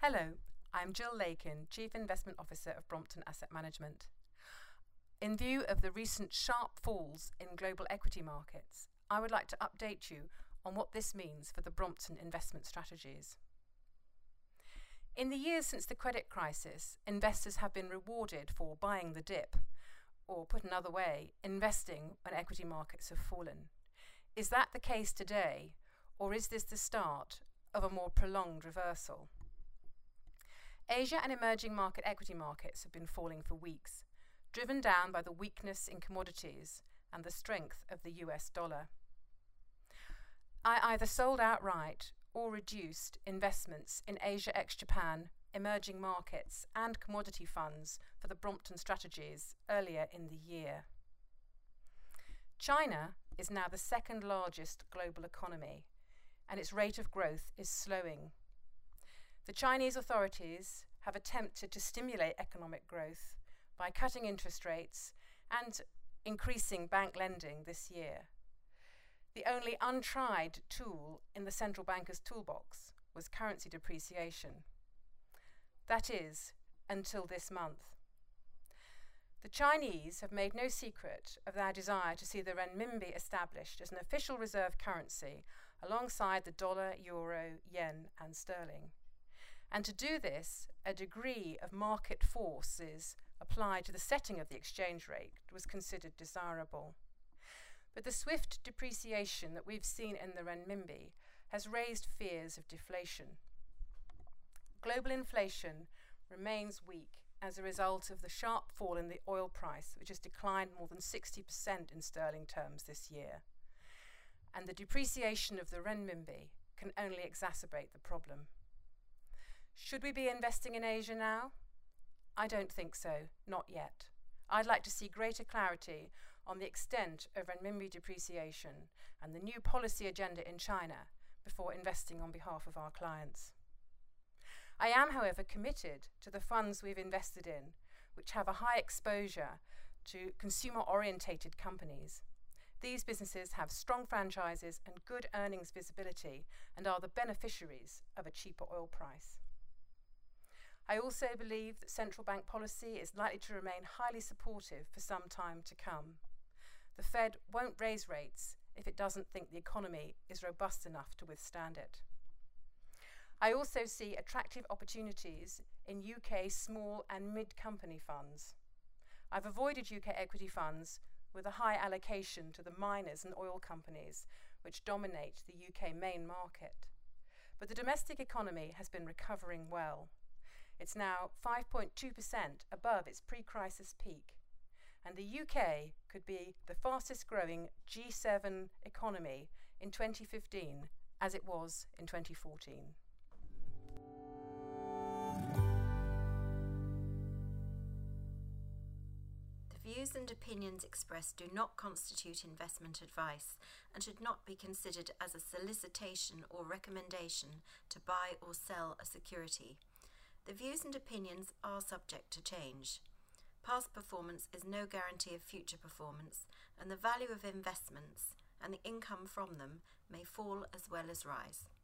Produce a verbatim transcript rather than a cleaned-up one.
Hello, I'm Jill Lakin, Chief Investment Officer of Brompton Asset Management. In view of the recent sharp falls in global equity markets, I would like to update you on what this means for the Brompton investment strategies. In the years since the credit crisis, investors have been rewarded for buying the dip, or put another way, investing when equity markets have fallen. Is that the case today, or is this the start of a more prolonged reversal? Asia and emerging market equity markets have been falling for weeks, driven down by the weakness in commodities and the strength of the U S dollar. I either sold outright or reduced investments in Asia ex-Japan, emerging markets and commodity funds for the Brompton strategies earlier in the year. China is now the second largest global economy, and its rate of growth is slowing. The Chinese authorities have attempted to stimulate economic growth by cutting interest rates and increasing bank lending this year. The only untried tool in the central banker's toolbox was currency depreciation. That is, until this month. The Chinese have made no secret of their desire to see the renminbi established as an official reserve currency alongside the dollar, euro, yen and sterling. And to do this, a degree of market forces applied to the setting of the exchange rate was considered desirable. But the swift depreciation that we've seen in the renminbi has raised fears of deflation. Global inflation remains weak as a result of the sharp fall in the oil price, which has declined more than sixty percent in sterling terms this year. And the depreciation of the renminbi can only exacerbate the problem. Should we be investing in Asia now? I don't think so, not yet. I'd like to see greater clarity on the extent of renminbi depreciation and the new policy agenda in China before investing on behalf of our clients. I am, however, committed to the funds we've invested in, which have a high exposure to consumer-orientated companies. These businesses have strong franchises and good earnings visibility and are the beneficiaries of a cheaper oil price. I also believe that central bank policy is likely to remain highly supportive for some time to come. The Fed won't raise rates if it doesn't think the economy is robust enough to withstand it. I also see attractive opportunities in U K small and mid-company funds. I've avoided U K equity funds with a high allocation to the miners and oil companies, which dominate the U K main market. But the domestic economy has been recovering well. It's now five point two percent above its pre-crisis peak, and the U K could be the fastest growing G seven economy in twenty fifteen as it was in twenty fourteen. The views and opinions expressed do not constitute investment advice and should not be considered as a solicitation or recommendation to buy or sell a security. The views and opinions are subject to change. Past performance is no guarantee of future performance, and the value of investments and the income from them may fall as well as rise.